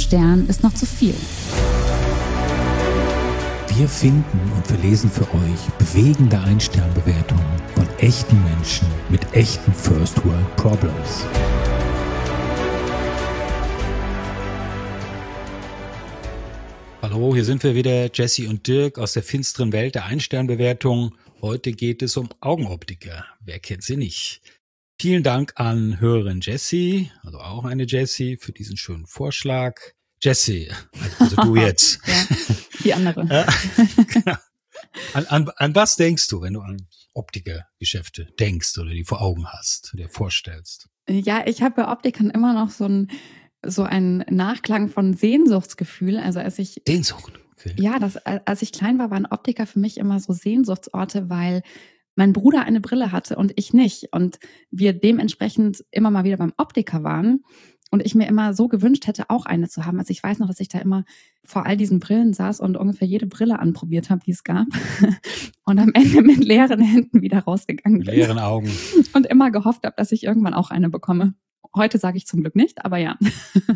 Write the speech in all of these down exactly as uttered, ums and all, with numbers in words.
Sternen ist noch zu viel. Wir finden und verlesen für euch bewegende Ein-Stern-Bewertungen von echten Menschen mit echten First-World-Problems. Hallo, hier sind wir wieder, Jesse und Dirk aus der finsteren Welt der Ein-Stern-Bewertung. Heute geht es um Augenoptiker. Wer kennt sie nicht? Vielen Dank an Hörerin Jessie, also auch eine Jessie, für diesen schönen Vorschlag. Jessie, also du jetzt. Ja, die andere. Ja, genau. an, an, an was denkst du, wenn du an Optikergeschäfte denkst oder die vor Augen hast, dir vorstellst? Ja, ich habe bei Optikern immer noch so ein so ein Nachklang von Sehnsuchtsgefühl. Also als ich Sehnsucht, okay. Ja, das, als ich klein war, waren Optiker für mich immer so Sehnsuchtsorte, weil mein Bruder eine Brille hatte und ich nicht. Und wir dementsprechend immer mal wieder beim Optiker waren und ich mir immer so gewünscht hätte, auch eine zu haben. Also ich weiß noch, dass ich da immer vor all diesen Brillen saß und ungefähr jede Brille anprobiert habe, die es gab. Und am Ende mit leeren Händen wieder rausgegangen bin. Mit leeren Augen. Und immer gehofft habe, dass ich irgendwann auch eine bekomme. Heute sage ich zum Glück nicht, aber ja.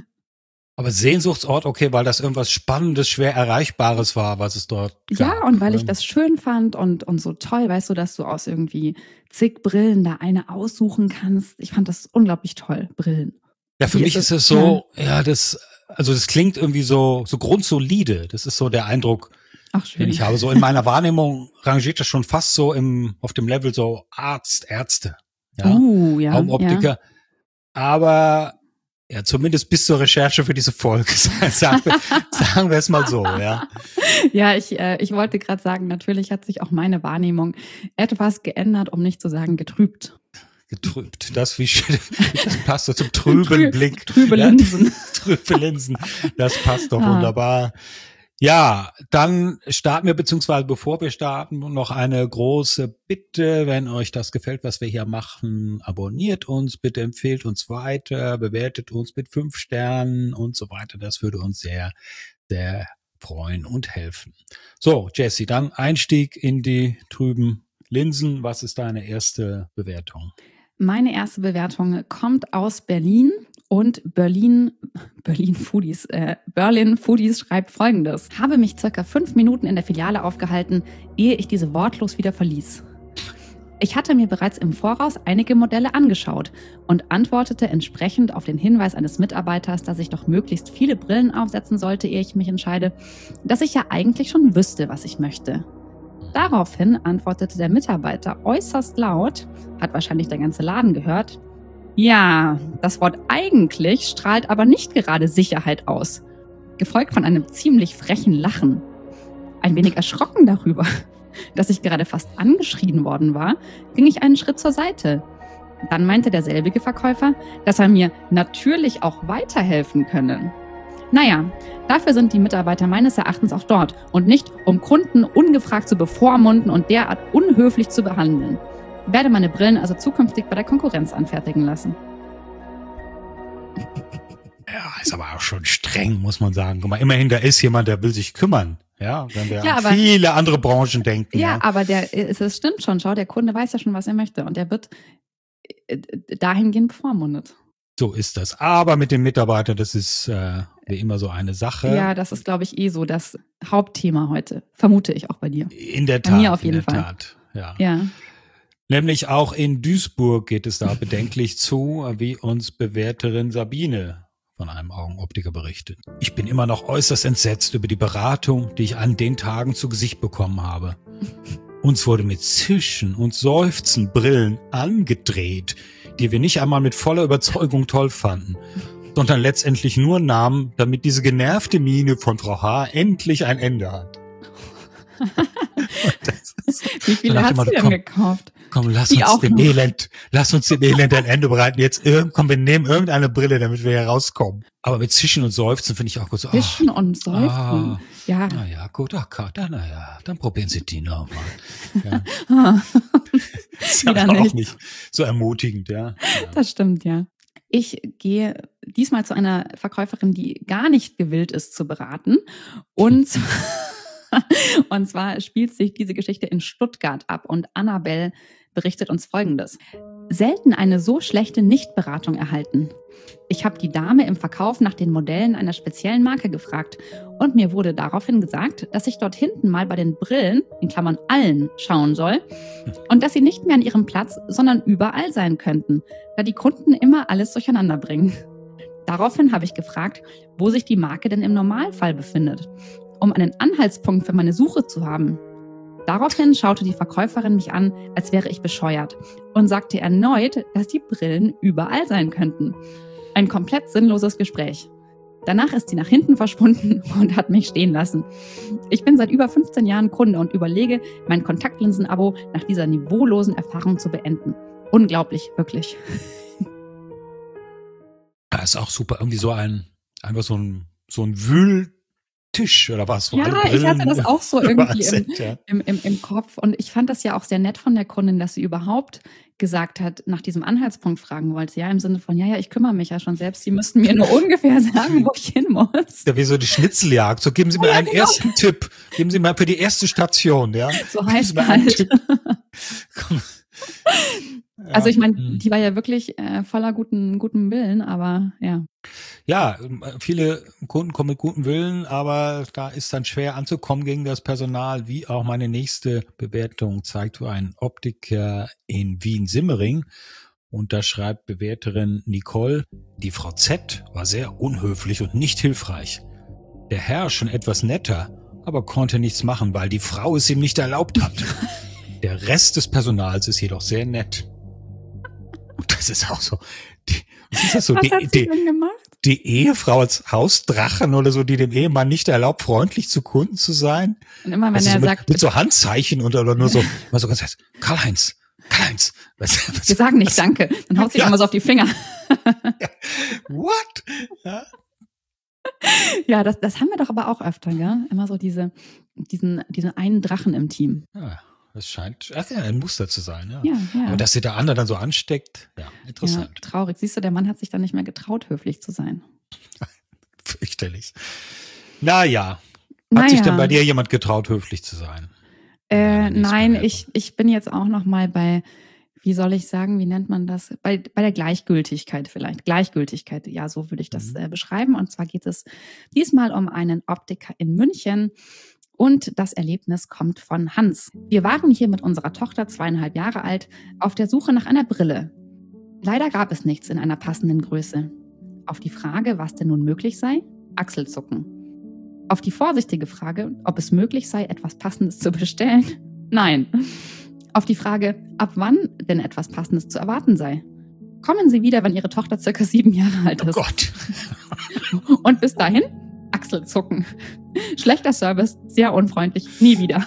Aber Sehnsuchtsort, okay, weil das irgendwas Spannendes, schwer Erreichbares war, was es dort gab. Ja, und weil ich das schön fand und, und so toll, weißt du, dass du aus irgendwie zig Brillen da eine aussuchen kannst. Ich fand das unglaublich toll, Brillen. Ja, für Wie mich ist ist es es? so, ja, das, also das klingt irgendwie so, so grundsolide. Das ist so der Eindruck, Ach, schön. den ich habe. So in meiner Wahrnehmung rangiert das schon fast so im, auf dem Level so Arzt, Ärzte, ja, Oh, ja, Augenoptiker. ja. Aber ja, zumindest bis zur Recherche für diese Folge, sagen wir, sagen wir es mal so, ja. Ja, ich, äh, ich wollte gerade sagen, natürlich hat sich auch meine Wahrnehmung etwas geändert, um nicht zu sagen getrübt. Getrübt, das wie schön, das passt so zum trüben Trü- Blick. Trübe Ja, Linsen. trübe Linsen, das passt doch Ah. wunderbar. Ja, dann starten wir, beziehungsweise bevor wir starten, noch eine große Bitte, wenn euch das gefällt, was wir hier machen, abonniert uns, bitte empfehlt uns weiter, bewertet uns mit fünf Sternen und so weiter. Das würde uns sehr, sehr freuen und helfen. So, Jessie, dann Einstieg in die trüben Linsen. Was ist deine erste Bewertung? Meine erste Bewertung kommt aus Berlin und Berlin, Berlin Foodies, äh, Berlin Foodies schreibt Folgendes. Habe mich circa fünf Minuten in der Filiale aufgehalten, ehe ich diese wortlos wieder verließ. Ich hatte mir bereits im Voraus einige Modelle angeschaut und antwortete entsprechend auf den Hinweis eines Mitarbeiters, dass ich doch möglichst viele Brillen aufsetzen sollte, ehe ich mich entscheide, dass ich ja eigentlich schon wüsste, was ich möchte. Daraufhin antwortete der Mitarbeiter äußerst laut, hat wahrscheinlich der ganze Laden gehört, ja, das Wort eigentlich strahlt aber nicht gerade Sicherheit aus. Gefolgt von einem ziemlich frechen Lachen. Ein wenig erschrocken darüber, dass ich gerade fast angeschrien worden war, ging ich einen Schritt zur Seite. Dann meinte derselbige Verkäufer, dass er mir natürlich auch weiterhelfen könne. Naja, dafür sind die Mitarbeiter meines Erachtens auch dort und nicht, um Kunden ungefragt zu bevormunden und derart unhöflich zu behandeln. Werde meine Brillen also zukünftig bei der Konkurrenz anfertigen lassen. Ja, ist aber auch schon streng, muss man sagen. Guck mal, immerhin, da ist jemand, der will sich kümmern. Ja, wenn wir Ja, an aber- viele andere Branchen denken. Ja, Ja, aber der, es, es stimmt schon, schau, der Kunde weiß ja schon, was er möchte und der wird äh, dahingehend bevormundet. So ist das. Aber mit den Mitarbeitern, das ist äh, wie immer so eine Sache. Ja, das ist, glaube ich, eh so das Hauptthema heute. Vermute ich auch bei dir. In der Bei Tat. mir auf jeden in der Fall. Tat. Ja. Ja. Nämlich auch in Duisburg geht es da bedenklich zu, wie uns Bewerterin Sabine von einem Augenoptiker berichtet. Ich bin immer noch äußerst entsetzt über die Beratung, die ich an den Tagen zu Gesicht bekommen habe. Uns wurde mit Zischen und Seufzen Brillen angedreht, die wir nicht einmal mit voller Überzeugung toll fanden, sondern letztendlich nur nahmen, damit diese genervte Miene von Frau H. endlich ein Ende hat. Das ist, Wie viele Dann hat dachte sie ich denn mal, gekauft? Komm, lass Die uns auch dem noch. Elend, lass uns dem Elend ein Ende bereiten. Jetzt irgend, komm, wir nehmen irgendeine Brille, damit wir hier rauskommen. Aber mit Zischen und Seufzen finde ich auch gut so. Fischen und Seufzen. ah, Ja. naja, gut, ach Gott, na ja, dann probieren Sie die nochmal. Ja, Ah, ist Wieder aber auch nichts. nicht so ermutigend, ja. ja. das stimmt, ja. Ich gehe diesmal zu einer Verkäuferin, die gar nicht gewillt ist zu beraten. Und, und zwar spielt sich diese Geschichte in Stuttgart ab. Und Annabelle berichtet uns Folgendes. selten eine so schlechte Nichtberatung erhalten. Ich habe die Dame im Verkauf nach den Modellen einer speziellen Marke gefragt und mir wurde daraufhin gesagt, dass ich dort hinten mal bei den Brillen, in Klammern allen, schauen soll und dass sie nicht mehr an ihrem Platz, sondern überall sein könnten, da die Kunden immer alles durcheinander bringen. Daraufhin habe ich gefragt, wo sich die Marke denn im Normalfall befindet, um einen Anhaltspunkt für meine Suche zu haben. Daraufhin schaute die Verkäuferin mich an, als wäre ich bescheuert und sagte erneut, dass die Brillen überall sein könnten. Ein komplett sinnloses Gespräch. Danach ist sie nach hinten verschwunden und hat mich stehen lassen. Ich bin seit über fünfzehn Jahren Kunde und überlege, mein Kontaktlinsen-Abo nach dieser niveaulosen Erfahrung zu beenden. Unglaublich, wirklich. Das ist auch super. Irgendwie so ein, einfach so ein, so ein Wühl- Tisch oder was? Ja, ich hatte das auch so irgendwie im, im, im, im Kopf. Und ich fand das ja auch sehr nett von der Kundin, dass sie überhaupt gesagt hat, nach diesem Anhaltspunkt fragen wollte. Ja, im Sinne von, ja, ja, ich kümmere mich ja schon selbst. Sie müssten mir nur ungefähr sagen, wo ich hin muss. Ja, wie so die Schnitzeljagd. So, geben Sie mir ja, einen genau. ersten Tipp. Geben Sie mal für die erste Station, ja. So heißt es halt. Also ich meine, die war ja wirklich äh, voller guten, guten Willen, aber ja. Ja, viele Kunden kommen mit gutem Willen, aber da ist dann schwer anzukommen gegen das Personal, wie auch meine nächste Bewertung zeigt für einen Optiker in Wien-Simmering. Und da schreibt Bewerterin Nicole, die Frau Z war sehr unhöflich und nicht hilfreich. Der Herr schon etwas netter, aber konnte nichts machen, weil die Frau es ihm nicht erlaubt hat. Der Rest des Personals ist jedoch sehr nett. Und das ist auch so, die, was ist das so, was die, hat sie die, denn gemacht? Die Ehefrau als Hausdrachen oder so, die dem Ehemann nicht erlaubt, freundlich zu Kunden zu sein. Und immer wenn also er so mit, sagt, mit so Handzeichen und oder nur so, mal so ganz heißt, Karl-Heinz, Karl-Heinz. Was, was, wir sagen nicht was, Danke, dann haut sich ja. immer so auf die Finger. Ja. What? Ja, ja das, das haben wir doch aber auch öfter, gell? Immer so diese, diesen, diesen einen Drachen im Team. Ja. Das scheint ach ja, ein Muster zu sein, ja. Ja, ja. Aber dass sie der andere dann so ansteckt, ja, interessant. Ja, traurig. Siehst du, der Mann hat sich dann nicht mehr getraut, höflich zu sein. Fürchterlich. Naja. Hat naja. sich denn bei dir jemand getraut, höflich zu sein? Äh, nein, ich, ich bin jetzt auch noch mal bei, wie soll ich sagen, wie nennt man das? Bei, bei der Gleichgültigkeit vielleicht. Gleichgültigkeit, ja, so würde ich das mhm. äh, beschreiben. Und zwar geht es diesmal um einen Optiker in München. Und das Erlebnis kommt von Hans. Wir waren hier mit unserer Tochter, zweieinhalb Jahre alt, auf der Suche nach einer Brille. Leider gab es nichts in einer passenden Größe. Auf die Frage, was denn nun möglich sei, Achselzucken. Auf die vorsichtige Frage, ob es möglich sei, etwas Passendes zu bestellen, nein. Auf die Frage, ab wann denn etwas Passendes zu erwarten sei. Kommen Sie wieder, wenn Ihre Tochter circa sieben Jahre alt ist. Oh Gott. Und bis dahin, Achselzucken. Schlechter Service, sehr unfreundlich, nie wieder.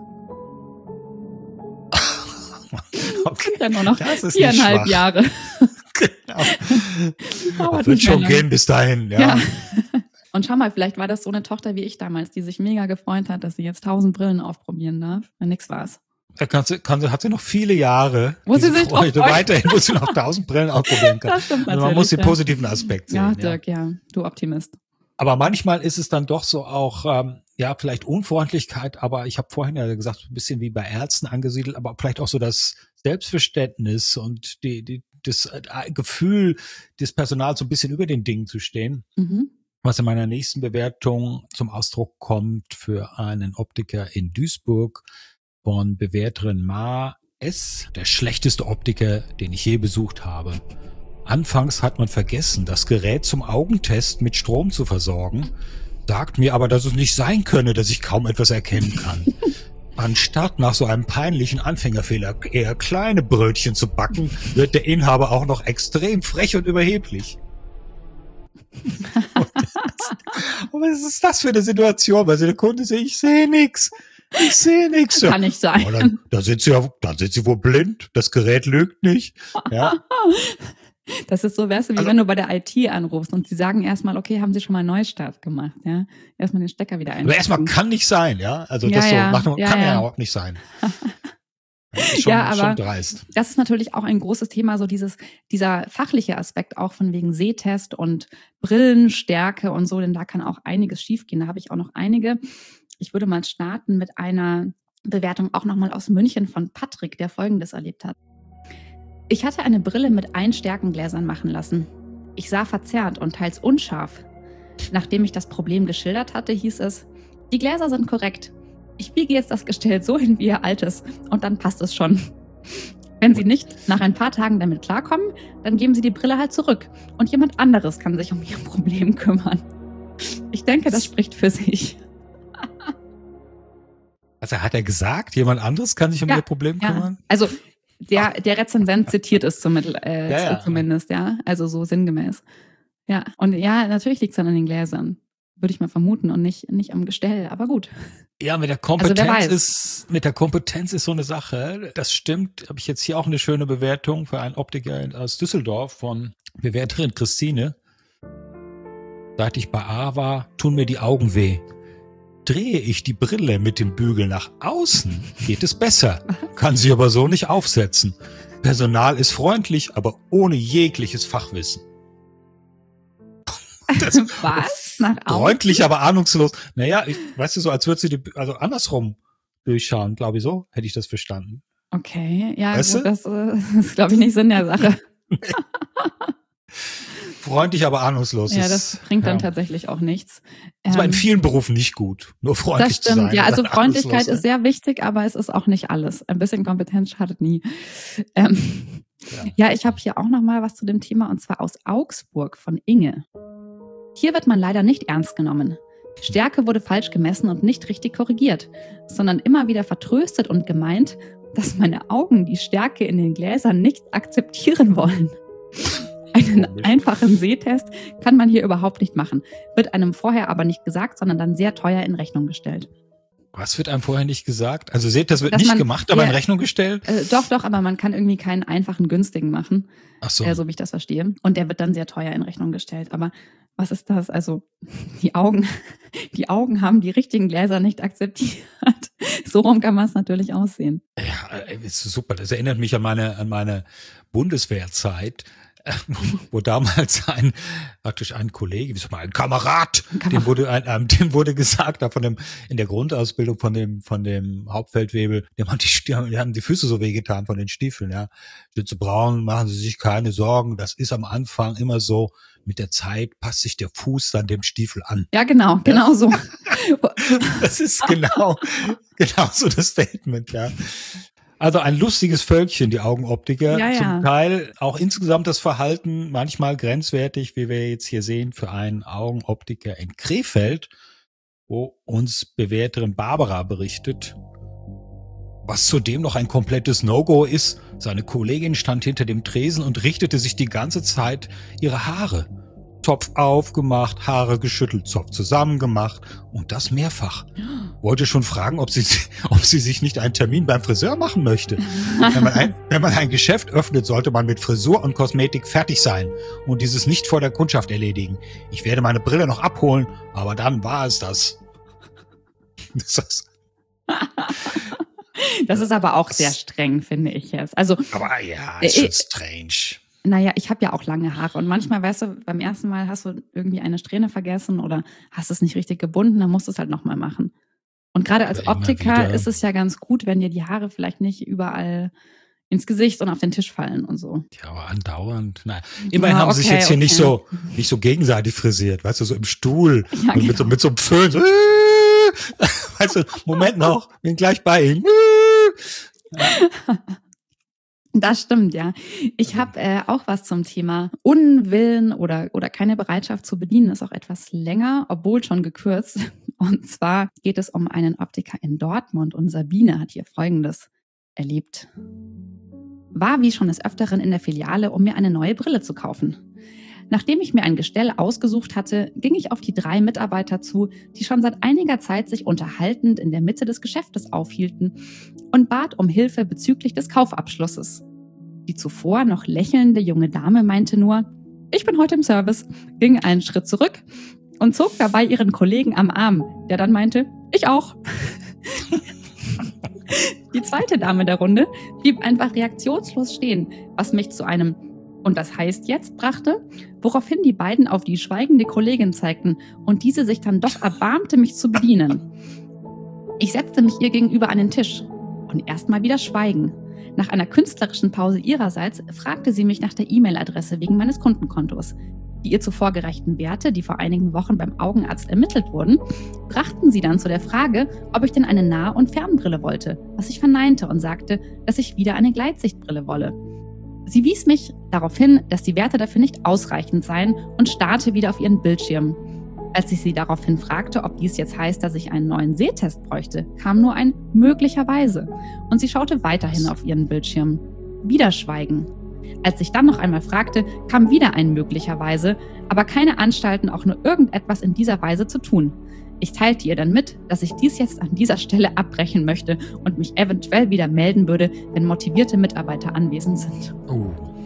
Okay. Sind ja nur noch viereinhalb Jahre. Genau. Das wird schon gehen bis dahin, ja. ja. Und schau mal, vielleicht war das so eine Tochter wie ich damals, die sich mega gefreut hat, dass sie jetzt tausend Brillen aufprobieren darf. Und nix war's. Da kann sie, kann sie, hat sie noch viele Jahre, wo sie sich Freude weiterhin, wo sie noch tausend Brillen ausprobieren kann. Das stimmt also man muss den ja. positiven Aspekt sehen. Ja, Dirk, ja. ja, du Optimist. Aber manchmal ist es dann doch so auch, ähm, ja, vielleicht Unfreundlichkeit, aber ich habe vorhin ja gesagt, ein bisschen wie bei Ärzten angesiedelt, aber vielleicht auch so das Selbstverständnis und die, die, das Gefühl des Personals so ein bisschen über den Dingen zu stehen. Mhm. Was in meiner nächsten Bewertung zum Ausdruck kommt für einen Optiker in Duisburg von Bewerterin Ma S., der schlechteste Optiker, den ich je besucht habe. Anfangs hat man vergessen, das Gerät zum Augentest mit Strom zu versorgen, sagt mir aber, dass es nicht sein könne, dass ich kaum etwas erkennen kann. Anstatt nach so einem peinlichen Anfängerfehler eher kleine Brötchen zu backen, wird der Inhaber auch noch extrem frech und überheblich. Was ist das für eine Situation? Weil der Kunde sagt, ich sehe nichts. Ich sehe nichts. Kann nicht sein. Oh, dann, dann sind sie ja, dann sind sie wohl blind. Das Gerät lügt nicht. Ja. Das ist so, weißt du, wie also, wenn du bei der I T anrufst und sie sagen erstmal, okay, haben sie schon mal einen Neustart gemacht, ja? Erstmal den Stecker wieder einstecken. Aber erstmal kann nicht sein, ja? Also das ja, so, macht, ja, kann ja überhaupt nicht sein. Das ist schon, ja, aber schon dreist. Das ist natürlich auch ein großes Thema, so dieses, dieser fachliche Aspekt auch von wegen Sehtest und Brillenstärke und so, denn da kann auch einiges schiefgehen. Da habe ich auch noch einige. Ich würde mal starten mit einer Bewertung auch nochmal aus München von Patrick, der Folgendes erlebt hat. Ich hatte eine Brille mit Einstärkengläsern machen lassen. Ich sah verzerrt und teils unscharf. Nachdem ich das Problem geschildert hatte, hieß es, die Gläser sind korrekt. Ich biege jetzt das Gestell so hin wie ihr altes und dann passt es schon. Wenn Sie nicht nach ein paar Tagen damit klarkommen, dann geben Sie die Brille halt zurück und jemand anderes kann sich um Ihr Problem kümmern. Ich denke, das spricht für sich. Also hat er gesagt, jemand anderes kann sich um ja, Ihr Problem ja. kümmern? Also der, der Rezensent zitiert es zumindest, äh, ja, ja. zumindest, ja. Also so sinngemäß. Ja, und ja, natürlich liegt es dann an den Gläsern. Würde ich mal vermuten und nicht, nicht am Gestell, aber gut. Ja, mit der Kompetenz Also wer weiß. ist, mit der Kompetenz ist so eine Sache. Das stimmt. Habe ich jetzt hier auch eine schöne Bewertung für einen Optiker aus Düsseldorf von Bewerterin Christine. Seit ich bei A war, tun mir die Augen weh. Drehe ich die Brille mit dem Bügel nach außen, geht es besser. Kann sie aber so nicht aufsetzen. Personal ist freundlich, aber ohne jegliches Fachwissen. Das Was? Nach außen? Freundlich, aber ahnungslos. Naja, ich, weißt du, so als würde sie die, also andersrum durchschauen, glaube ich so, hätte ich das verstanden. Okay, ja, weißt gut, du? das äh, ist, glaube ich, nicht Sinn der Sache. Freundlich, aber ahnungslos. Ja, ist, das bringt dann ja. tatsächlich auch nichts. Das war in Ähm, vielen Berufen nicht gut, nur freundlich Das stimmt, zu sein. ja, also und dann Freundlichkeit ahnungslos ist sehr wichtig, aber es ist auch nicht alles. Ein bisschen Kompetenz schadet nie. Ähm, Ja. ja, ich habe hier auch noch mal was zu dem Thema und zwar aus Augsburg von Inge. Hier wird man leider nicht ernst genommen. Stärke wurde falsch gemessen und nicht richtig korrigiert, sondern immer wieder vertröstet und gemeint, dass meine Augen die Stärke in den Gläsern nicht akzeptieren wollen. Einen einfachen Sehtest kann man hier überhaupt nicht machen, wird einem vorher aber nicht gesagt, sondern dann sehr teuer in Rechnung gestellt. Was wird einem vorher nicht gesagt? Also seht, das wird Dass nicht man- gemacht, aber ja. in Rechnung gestellt? Äh, doch, doch, aber man kann irgendwie keinen einfachen günstigen machen, Ach so. äh, so wie ich das verstehe. Und der wird dann sehr teuer in Rechnung gestellt. Aber was ist das? Also die Augen, die Augen haben die richtigen Gläser nicht akzeptiert. So rum kann man es natürlich aussehen. Ja, äh, ist super. Das erinnert mich an meine, an meine Bundeswehrzeit, äh, wo damals ein, praktisch ein Kollege, wie soll man, ein Kamerad, Ein Kamerad. dem wurde, ein, ähm, dem wurde gesagt, da von dem, in der Grundausbildung von dem, von dem Hauptfeldwebel, dem haben die, die haben die haben die Füße so wehgetan von den Stiefeln, ja. Stütze braun, machen Sie sich keine Sorgen. Das ist am Anfang immer so. Mit der Zeit passt sich der Fuß dann dem Stiefel an. Ja, genau, genau so. Das ist genau, genau so das Statement, ja. Also ein lustiges Völkchen, die Augenoptiker. Ja, ja. Zum Teil auch insgesamt das Verhalten manchmal grenzwertig, wie wir jetzt hier sehen, für einen Augenoptiker in Krefeld, wo uns Bewerterin Barbara berichtet. Was zudem noch ein komplettes No-Go ist, seine Kollegin stand hinter dem Tresen und richtete sich die ganze Zeit ihre Haare. Zopf aufgemacht, Haare geschüttelt, Zopf zusammengemacht und das mehrfach. Wollte schon fragen, ob sie, ob sie sich nicht einen Termin beim Friseur machen möchte. Wenn man, ein, wenn man ein Geschäft öffnet, sollte man mit Frisur und Kosmetik fertig sein und dieses nicht vor der Kundschaft erledigen. Ich werde meine Brille noch abholen, aber dann war es das. Das ist, Das ist aber auch sehr streng, finde ich jetzt. Also, aber ja, ist schon strange. naja, ich habe ja auch lange Haare und manchmal, weißt du, beim ersten Mal hast du irgendwie eine Strähne vergessen oder hast es nicht richtig gebunden, dann musst du es halt nochmal machen. Und gerade als Oder immer Optiker wieder. ist es ja ganz gut, wenn dir die Haare vielleicht nicht überall ins Gesicht und auf den Tisch fallen und so. Ja, aber andauernd. Naja, immerhin Ja, haben sie sich okay, jetzt hier okay. nicht so, nicht so gegenseitig frisiert, weißt du, so im Stuhl Ja, und mit so, genau. mit so einem Föhn. So, weißt du, Moment noch, bin gleich bei Ihnen. Das stimmt, ja. Ich habe äh, auch was zum Thema Unwillen oder, oder keine Bereitschaft zu bedienen, ist auch etwas länger, obwohl schon gekürzt. Und zwar geht es um einen Optiker in Dortmund und Sabine hat hier Folgendes erlebt. War wie schon des Öfteren in der Filiale, um mir eine neue Brille zu kaufen. Nachdem ich mir ein Gestell ausgesucht hatte, ging ich auf die drei Mitarbeiter zu, die schon seit einiger Zeit sich unterhaltend in der Mitte des Geschäftes aufhielten und bat um Hilfe bezüglich des Kaufabschlusses. Die zuvor noch lächelnde junge Dame meinte nur, ich bin heute im Service, ging einen Schritt zurück und zog dabei ihren Kollegen am Arm, der dann meinte, ich auch. Die zweite Dame der Runde blieb einfach reaktionslos stehen, was mich zu einem „Und das heißt jetzt?" brachte, woraufhin die beiden auf die schweigende Kollegin zeigten und diese sich dann doch erbarmte, mich zu bedienen. Ich setzte mich ihr gegenüber an den Tisch und erstmal wieder Schweigen. Nach einer künstlerischen Pause ihrerseits fragte sie mich nach der E-Mail-Adresse wegen meines Kundenkontos. Die ihr zuvor gereichten Werte, die vor einigen Wochen beim Augenarzt ermittelt wurden, brachten sie dann zu der Frage, ob ich denn eine Nah- und Fernbrille wollte, was ich verneinte und sagte, dass ich wieder eine Gleitsichtbrille wolle. Sie wies mich darauf hin, dass die Werte dafür nicht ausreichend seien und starrte wieder auf ihren Bildschirm. Als ich sie daraufhin fragte, ob dies jetzt heißt, dass ich einen neuen Sehtest bräuchte, kam nur ein möglicherweise und sie schaute weiterhin auf ihren Bildschirm. Wieder Schweigen. Als ich dann noch einmal fragte, kam wieder ein möglicherweise, aber keine Anstalten, auch nur irgendetwas in dieser Weise zu tun. Ich teilte ihr dann mit, dass ich dies jetzt an dieser Stelle abbrechen möchte und mich eventuell wieder melden würde, wenn motivierte Mitarbeiter anwesend sind. Oh.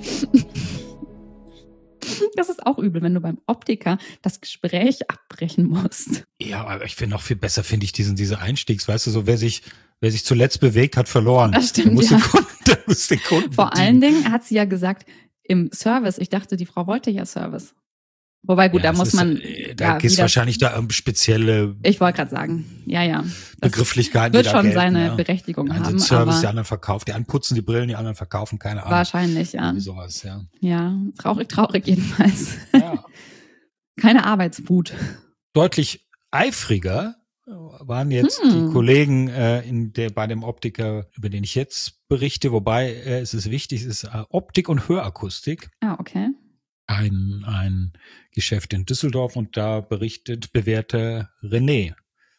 Das ist auch übel, wenn du beim Optiker das Gespräch abbrechen musst. Ja, aber ich finde noch viel besser, finde ich diesen, diese Einstiegs, weißt du, so wer sich, wer sich zuletzt bewegt, hat verloren. Das stimmt, muss ja. den Kunden, der muss den Kunden Vor bedienen. allen Dingen hat sie ja gesagt, im Service, ich dachte, die Frau wollte ja Service. Wobei, gut, Ja, da es muss ist, man. äh, Da ja, geht es wie das- wahrscheinlich da um spezielle Ich wollte gerade sagen, ja, ja. Das Begrifflichkeiten, wird die da schon gelten, seine ja. Berechtigung Die einen haben, sind Service, die aber anderen verkaufen. Die einen putzen die Brillen, die anderen verkaufen, keine Ahnung. wahrscheinlich, ja. Irgendwie sowas, ja. Ja, traurig, traurig jedenfalls. ja. Keine Arbeitswut. Deutlich eifriger waren jetzt Hm. die Kollegen äh, in der, bei dem Optiker, über den ich jetzt berichte, wobei äh, es ist wichtig, es ist äh, Optik und Hörakustik. Ah, okay. Ein, ein Geschäft in Düsseldorf und da berichtet bewährter René.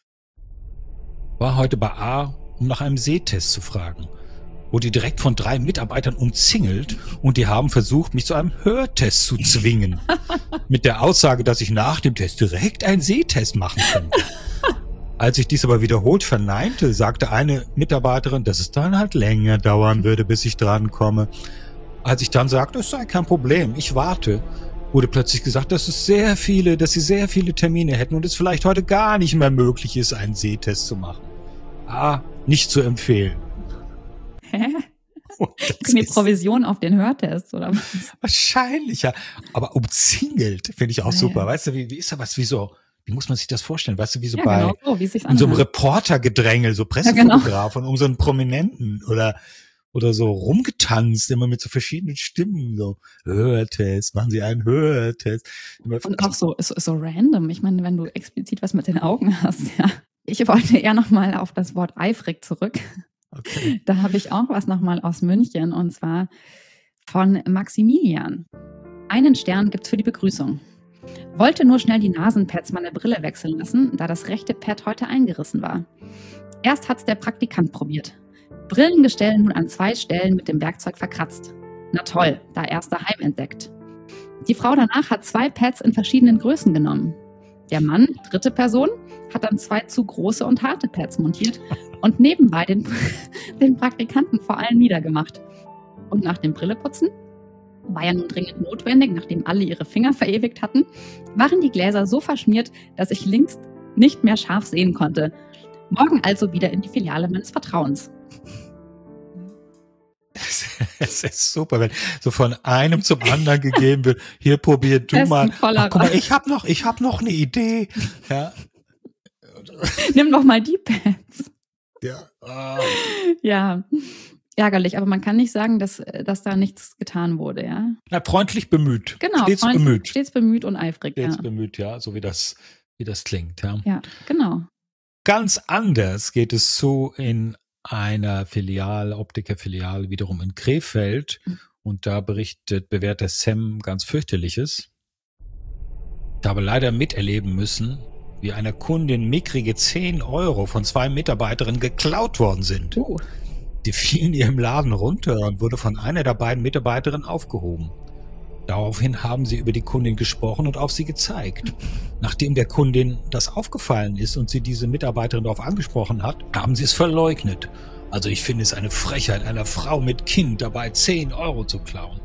War heute bei A, um nach einem Sehtest zu fragen. Wurde direkt von drei Mitarbeitern umzingelt und die haben versucht, mich zu einem Hörtest zu zwingen. Mit der Aussage, dass ich nach dem Test direkt einen Sehtest machen könnte. Als ich dies aber wiederholt verneinte, sagte eine Mitarbeiterin, dass es dann halt länger dauern würde, bis ich drankomme. Als ich dann sagte, es sei kein Problem, ich warte, wurde plötzlich gesagt, dass es sehr viele, dass sie sehr viele Termine hätten und es vielleicht heute gar nicht mehr möglich ist, einen Sehtest zu machen. Ah, nicht zu empfehlen. Hä? Und das Kriegen die ist Provision auf den Hörtest, oder was? wahrscheinlich, ja. Aber umzingelt finde ich auch Ja, super. ja. Weißt du, wie, wie ist da was, wie so, wie muss man sich das vorstellen? Weißt du, wie so Ja, bei, genau so, wie es sich in so einem anhört. Reportergedrängel, so Pressefotograf und um so einen Prominenten oder oder so rumgetanzt, immer mit so verschiedenen Stimmen, so Hörtest, machen Sie einen Hörtest. Immer, Und auch so, so, so random. Ich meine, wenn du explizit was mit den Augen hast, ja. Ich wollte eher nochmal auf das Wort eifrig zurück. okay. Da habe ich auch was nochmal aus München und zwar von Maximilian. Einen Stern gibt's für die Begrüßung. Wollte nur schnell die Nasenpads meiner Brille wechseln lassen, da das rechte Pad heute eingerissen war. Erst hat's der Praktikant probiert. Brillengestell nun an zwei Stellen mit dem Werkzeug verkratzt. Na toll, da erst daheim entdeckt. Die Frau danach hat zwei Pads in verschiedenen Größen genommen. Der Mann, dritte Person, hat dann zwei zu große und harte Pads montiert und nebenbei den, den Praktikanten vor allen niedergemacht. Und nach dem Brilleputzen, war ja nun dringend notwendig, nachdem alle ihre Finger verewigt hatten, waren die Gläser so verschmiert, dass ich links nicht mehr scharf sehen konnte. Morgen also wieder in die Filiale meines Vertrauens. Es ist super, wenn so von einem zum anderen gegeben wird. Hier, probier du Das ist mal. ein voller Ach, guck mal, Rat. ich habe noch, ich habe noch eine Idee. Ja, Nimm doch mal die Pads. ja. Ah. Ja, ärgerlich, aber man kann nicht sagen, dass, dass da nichts getan wurde, ja. Na, freundlich bemüht. Genau, Stets freundlich, bemüht. Stets bemüht und eifrig, Stets ja. bemüht, ja, so wie das, wie das klingt, ja. Ja, genau. Ganz anders geht es zu in einer Filiale, Optikerfiliale wiederum in Krefeld. Und da berichtet bewährter Sam ganz fürchterliches. Ich habe leider miterleben müssen, wie einer Kundin mickrige zehn Euro von zwei Mitarbeiterinnen geklaut worden sind. Uh, Die fielen ihr im Laden runter und wurde von einer der beiden Mitarbeiterinnen aufgehoben. Daraufhin haben sie über die Kundin gesprochen und auf sie gezeigt. Nachdem der Kundin das aufgefallen ist und sie diese Mitarbeiterin darauf angesprochen hat, haben sie es verleugnet. Also ich finde es eine Frechheit, einer Frau mit Kind dabei zehn Euro zu klauen.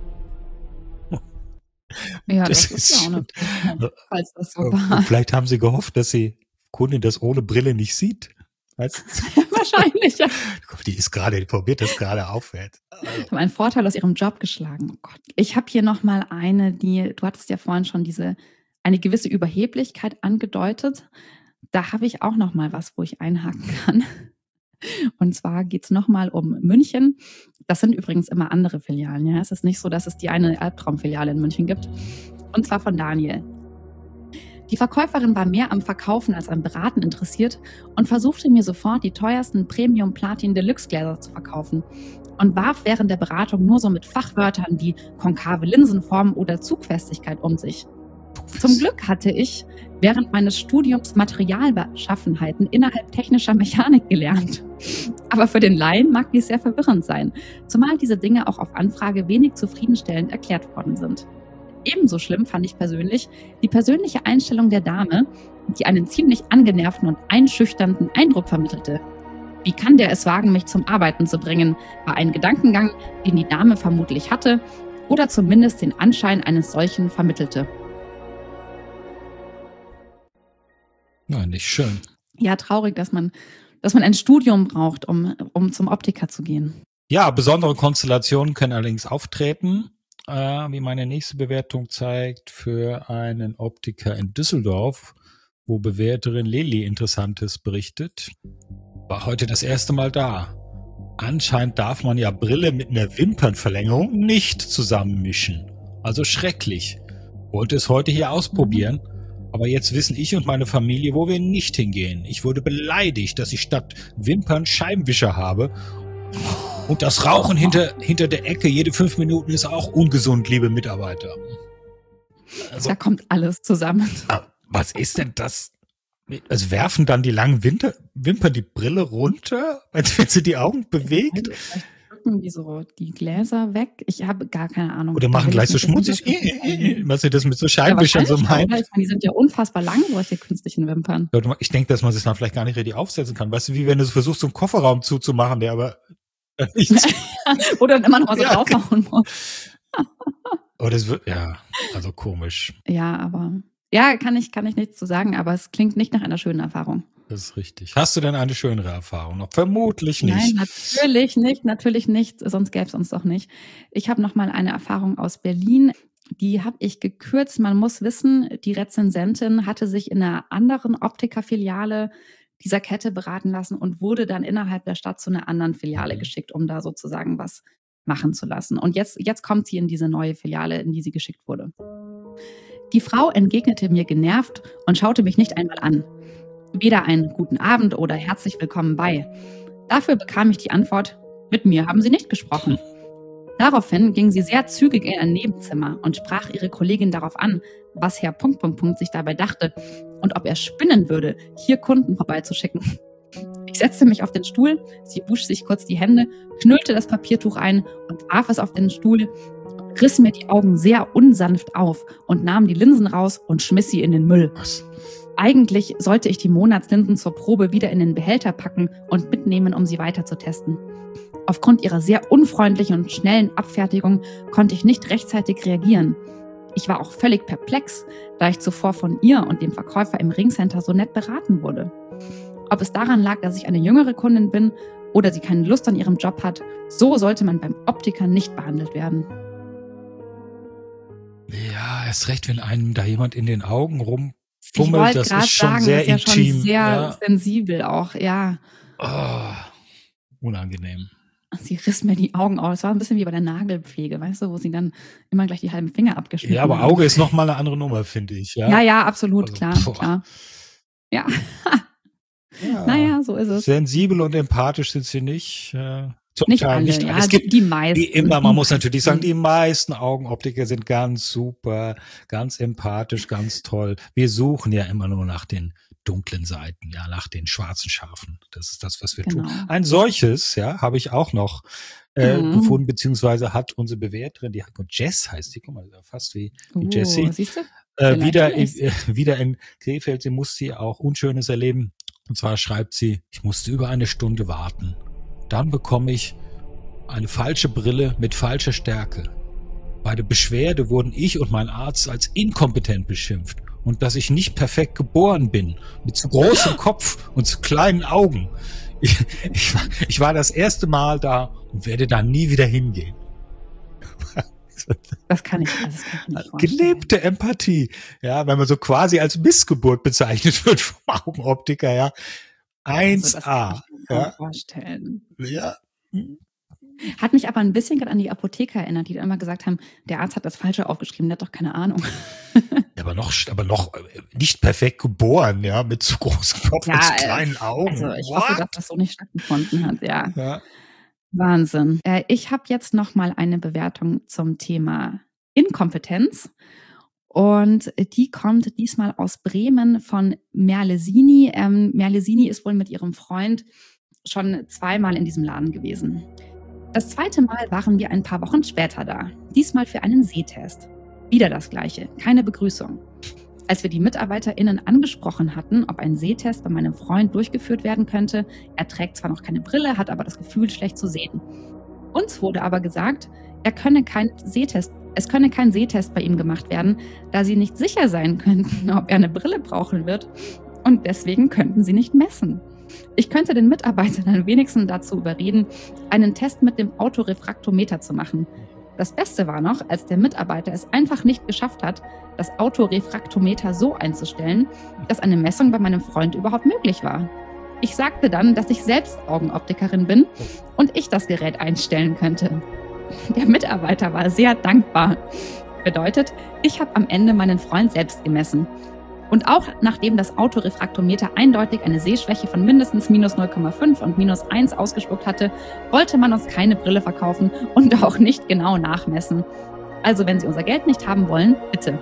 ja, Das das, ist ist ja auch eine Frechheit, falls das so Und war. vielleicht haben sie gehofft, dass die Kundin das ohne Brille nicht sieht. Weißt du? Wahrscheinlich, ja. Die ist gerade, die probiert das gerade aufwärts. Haben einen Vorteil aus ihrem Job geschlagen. Oh Gott. Ich habe hier nochmal eine, die, du hattest ja vorhin schon diese, eine gewisse Überheblichkeit angedeutet. Da habe ich auch nochmal was, wo ich einhaken kann. Und zwar geht es nochmal um München. Das sind übrigens immer andere Filialen. Ja? Es ist nicht so, dass es die eine Albtraumfiliale in München gibt. Und zwar von Daniel. Die Verkäuferin war mehr am Verkaufen als am Beraten interessiert und versuchte mir sofort die teuersten Premium-Platin-Deluxe-Gläser zu verkaufen und warf während der Beratung nur so mit Fachwörtern wie konkave Linsenform oder Zugfestigkeit um sich. Zum Glück hatte ich während meines Studiums Materialbeschaffenheiten innerhalb technischer Mechanik gelernt. Aber für den Laien mag dies sehr verwirrend sein, zumal diese Dinge auch auf Anfrage wenig zufriedenstellend erklärt worden sind. Ebenso schlimm fand ich persönlich die persönliche Einstellung der Dame, die einen ziemlich angenervten und einschüchternden Eindruck vermittelte. Wie kann der es wagen, mich zum Arbeiten zu bringen, war ein Gedankengang, den die Dame vermutlich hatte oder zumindest den Anschein eines solchen vermittelte. Ja, nicht schön. Ja, traurig, dass man, dass man ein Studium braucht, um, um zum Optiker zu gehen. Ja, besondere Konstellationen können allerdings auftreten, äh, wie meine nächste Bewertung zeigt, für einen Optiker in Düsseldorf, wo Bewerterin Lili Interessantes berichtet. War heute das erste Mal da. Anscheinend darf man ja Brille mit einer Wimpernverlängerung nicht zusammenmischen. Also schrecklich. Wollte es heute hier ausprobieren. Aber jetzt wissen ich und meine Familie, wo wir nicht hingehen. Ich wurde beleidigt, dass ich statt Wimpern Scheibenwischer habe. Und das Rauchen hinter, hinter der Ecke jede fünf Minuten ist auch ungesund, liebe Mitarbeiter. Also, da kommt alles zusammen. Was ist denn das? Also werfen dann die langen Winter, Wimpern die Brille runter, als wenn sie die Augen bewegt? Vielleicht drücken die so die Gläser weg. Ich habe gar keine Ahnung. Oder machen gleich so schmutzig, was sie das mit so Scheibenwischern ja, so meint. Meine, die sind ja unfassbar lang, solche künstlichen Wimpern. Ich denke, dass man sich dann vielleicht gar nicht richtig aufsetzen kann. Weißt du, wie wenn du versuchst, so einen Kofferraum zuzumachen, der aber nichts. Oder dann immer noch mal so ja, draufhauen muss. Oh, das wird, ja, also komisch. Ja, aber, ja, kann ich, kann ich nichts zu sagen, aber es klingt nicht nach einer schönen Erfahrung. Das ist richtig. Hast du denn eine schönere Erfahrung noch? Vermutlich nicht. Nein, natürlich nicht, natürlich nicht, sonst gäbe es uns doch nicht. Ich habe noch mal eine Erfahrung aus Berlin. Die habe ich gekürzt. Man muss wissen, die Rezensentin hatte sich in einer anderen Optikerfiliale dieser Kette beraten lassen und wurde dann innerhalb der Stadt zu einer anderen Filiale geschickt, um da sozusagen was machen zu lassen. Und jetzt, jetzt kommt sie in diese neue Filiale, in die sie geschickt wurde. Die Frau entgegnete mir genervt und schaute mich nicht einmal an. Weder einen guten Abend oder herzlich willkommen bei. Dafür bekam ich die Antwort, mit mir haben Sie nicht gesprochen. Daraufhin ging sie sehr zügig in ein Nebenzimmer und sprach ihre Kollegin darauf an, was Herr Punkt, Punkt, Punkt sich dabei dachte und ob er spinnen würde, hier Kunden vorbeizuschicken. Ich setzte mich auf den Stuhl, sie wusch sich kurz die Hände, knüllte das Papiertuch ein und warf es auf den Stuhl, riss mir die Augen sehr unsanft auf und nahm die Linsen raus und schmiss sie in den Müll. Was? Eigentlich sollte ich die Monatslinsen zur Probe wieder in den Behälter packen und mitnehmen, um sie weiter zu testen. Aufgrund ihrer sehr unfreundlichen und schnellen Abfertigung konnte ich nicht rechtzeitig reagieren. Ich war auch völlig perplex, da ich zuvor von ihr und dem Verkäufer im Ringcenter so nett beraten wurde. Ob es daran lag, dass ich eine jüngere Kundin bin oder sie keine Lust an ihrem Job hat, so sollte man beim Optiker nicht behandelt werden. Ja, erst recht, wenn einem da jemand in den Augen rumfummelt, das ist schon sagen, sehr das ist ja intim. Schon sehr ja. sensibel auch, ja. Oh, unangenehm. Sie riss mir die Augen aus. Es war ein bisschen wie bei der Nagelpflege, weißt du, wo sie dann immer gleich die halben Finger abgeschnitten haben. Ja, aber Auge ist nochmal eine andere Nummer, finde ich. Ja, ja, ja, absolut, also, klar, boah. klar. Ja. ja. Naja, so ist es. Sensibel und empathisch sind sie nicht. Äh, zum nicht Teil, alle, nicht ja, es gibt die meisten. Wie immer, man muss natürlich sagen, die meisten Augenoptiker sind ganz super, ganz empathisch, ganz toll. Wir suchen ja immer nur nach den dunklen Seiten, ja, nach den schwarzen Schafen. Das ist das, was wir genau. tun. Ein solches, ja, habe ich auch noch äh, mhm. gefunden, beziehungsweise hat unsere Bewerterin, die Jess heißt die, guck mal, fast wie, wie uh, Jessie, siehst du? äh, wieder, in, äh, wieder in Krefeld. Sie musste auch Unschönes erleben. Und zwar schreibt sie, ich musste über eine Stunde warten. Dann bekomme ich eine falsche Brille mit falscher Stärke. Bei der Beschwerde wurden ich und mein Arzt als inkompetent beschimpft und dass ich nicht perfekt geboren bin, mit zu großem Kopf und zu kleinen Augen. Ich, ich, war, ich war das erste Mal da und werde da nie wieder hingehen. Das kann ich, das kann ich nicht vorstellen. Gelebte Empathie, ja, wenn man so quasi als Missgeburt bezeichnet wird vom Augenoptiker, ja. eins A. Also kaum ja. vorstellen. Ja. Hat mich aber ein bisschen gerade an die Apotheker erinnert, die dann immer gesagt haben, der Arzt hat das Falsche aufgeschrieben, der hat doch keine Ahnung. Ja, aber noch, aber noch nicht perfekt geboren, ja, mit zu großen Kopf Ja, und zu äh, kleinen Augen. Also ich What? hoffe, dass das so nicht stattgefunden hat, ja. Ja. Wahnsinn. Äh, ich habe jetzt noch mal eine Bewertung zum Thema Inkompetenz. Und die kommt diesmal aus Bremen von Merlesini. Ähm, Merlesini ist wohl mit ihrem Freund schon zweimal in diesem Laden gewesen. Das zweite Mal waren wir ein paar Wochen später da. Diesmal für einen Sehtest. Wieder das Gleiche, keine Begrüßung. Als wir die MitarbeiterInnen angesprochen hatten, ob ein Sehtest bei meinem Freund durchgeführt werden könnte, er trägt zwar noch keine Brille, hat aber das Gefühl, schlecht zu sehen. Uns wurde aber gesagt, er könne kein Sehtest, es könne kein Sehtest bei ihm gemacht werden, da sie nicht sicher sein könnten, ob er eine Brille brauchen wird, und deswegen könnten sie nicht messen. Ich könnte den Mitarbeiter dann wenigstens dazu überreden, einen Test mit dem Autorefraktometer zu machen. Das Beste war noch, als der Mitarbeiter es einfach nicht geschafft hat, das Autorefraktometer so einzustellen, dass eine Messung bei meinem Freund überhaupt möglich war. Ich sagte dann, dass ich selbst Augenoptikerin bin und ich das Gerät einstellen könnte. Der Mitarbeiter war sehr dankbar. Bedeutet, ich habe am Ende meinen Freund selbst gemessen. Und auch nachdem das Autorefraktometer eindeutig eine Sehschwäche von mindestens minus null Komma fünf und minus eins ausgespuckt hatte, wollte man uns keine Brille verkaufen und auch nicht genau nachmessen. Also wenn Sie unser Geld nicht haben wollen, bitte.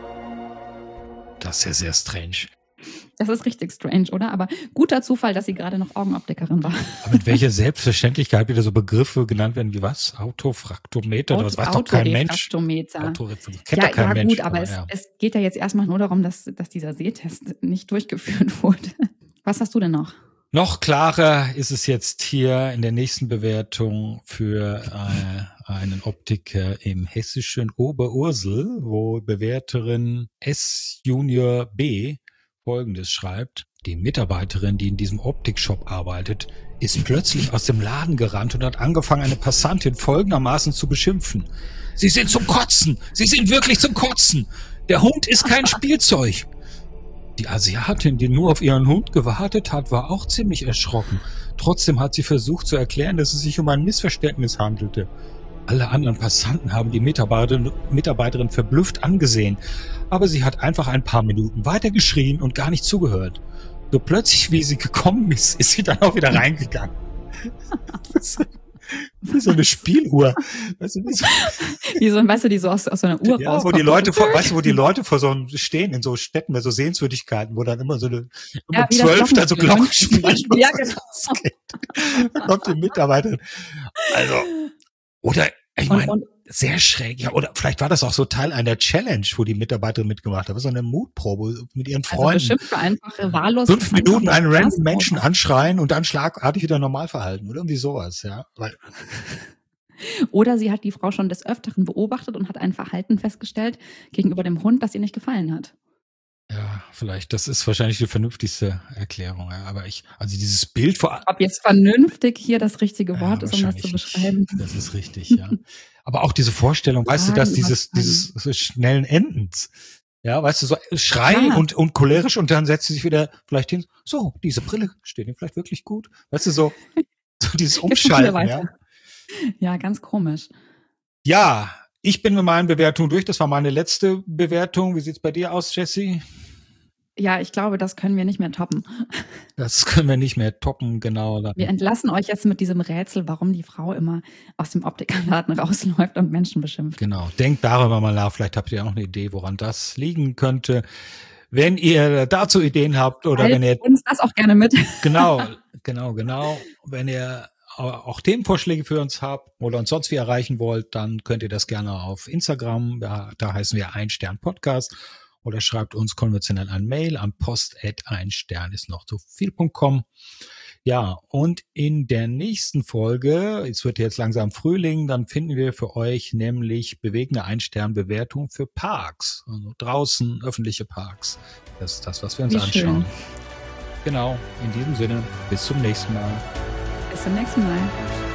Das ist ja sehr strange. Das ist richtig strange, oder? Aber guter Zufall, dass sie gerade noch Augenoptikerin war. Aber mit welcher Selbstverständlichkeit wieder so Begriffe genannt werden wie was? Autofraktometer? Das weiß doch kein Mensch. Autorefraktometer. Autorefraktometer. Ja, Kennt doch kein ja Mensch. gut, aber, aber es, ja. es geht ja jetzt erstmal nur darum, dass, dass dieser Sehtest nicht durchgeführt wurde. Was hast du denn noch? Noch klarer ist es jetzt hier in der nächsten Bewertung für äh, einen Optiker im hessischen Oberursel, wo Bewerterin S Junior B Folgendes schreibt: Die Mitarbeiterin, die in diesem Optikshop arbeitet, ist plötzlich aus dem Laden gerannt und hat angefangen, eine Passantin folgendermaßen zu beschimpfen. Sie sind zum Kotzen! Sie sind wirklich zum Kotzen! Der Hund ist kein Spielzeug! Die Asiatin, die nur auf ihren Hund gewartet hat, war auch ziemlich erschrocken. Trotzdem hat sie versucht zu erklären, dass es sich um ein Missverständnis handelte. Alle anderen Passanten haben die Mitarbeiterin, Mitarbeiterin verblüfft angesehen, aber sie hat einfach ein paar Minuten weiter geschrien und gar nicht zugehört. So plötzlich, wie sie gekommen ist, ist sie dann auch wieder reingegangen. Wie so eine Spieluhr. Weißt du, wie so, wie so, weißt du, die so aus, aus so einer Uhr ja, rauskommt. wo die Leute vor, weißt du, wo die Leute vor so einem stehen in so Städten, bei so Sehenswürdigkeiten, wo dann immer so eine ja, um zwölf dann so Glocken spielen. Ja, genau. Da kommt die Mitarbeiterin. Also, oder, ich meine, Und, und, sehr schräg. Ja, oder vielleicht war das auch so Teil einer Challenge, wo die Mitarbeiterin mitgemacht hat. So eine Mutprobe mit ihren Freunden. Also bestimmt für einfache, wahllos. Fünf Minuten einen random Spaß, Menschen oder? anschreien und dann schlagartig wieder normal verhalten. Oder irgendwie sowas, ja. Weil, Oder sie hat die Frau schon des Öfteren beobachtet und hat ein Verhalten festgestellt gegenüber dem Hund, das ihr nicht gefallen hat. ja, vielleicht. Das ist wahrscheinlich die vernünftigste Erklärung. Ja. Aber ich, also dieses Bild vor Ob jetzt vernünftig hier das richtige Wort ja, ist, um das zu beschreiben. nicht. Das ist richtig, ja. Aber auch diese Vorstellung, weißt du, dass dieses, dieses so schnellen Endens, ja, weißt du, so Schrei Ja. und, und cholerisch und dann setzt sie sich wieder vielleicht hin, so, diese Brille steht ihm vielleicht wirklich gut. Weißt du, so, so dieses Umschalten, ja. Ja, ganz komisch. Ja, ich bin mit meinen Bewertungen durch. Das war meine letzte Bewertung. Wie sieht's bei dir aus, Jessie? Ja, ich glaube, das können wir nicht mehr toppen. Das können wir nicht mehr toppen, genau. Wir entlassen euch jetzt mit diesem Rätsel, warum die Frau immer aus dem Optikerladen rausläuft und Menschen beschimpft. Genau, denkt darüber mal nach. Vielleicht habt ihr auch eine Idee, woran das liegen könnte. Wenn ihr dazu Ideen habt oder Teilt wenn ihr uns das auch gerne mit. genau, genau, genau, wenn ihr auch Themenvorschläge für uns habt oder uns sonst wie erreichen wollt, dann könnt ihr das gerne auf Instagram, da, da heißen wir ein Stern Podcast, oder schreibt uns konventionell ein Mail an post at ein Stern ist noch zu viel Punkt com. Ja, und in der nächsten Folge, es wird jetzt langsam Frühling, dann finden wir für euch nämlich bewegende Ein-Stern-Bewertung für Parks, also draußen öffentliche Parks. Das ist das, was wir uns Wie anschauen. schön. Genau, in diesem Sinne, bis zum nächsten Mal. Bis zum nächsten Mal.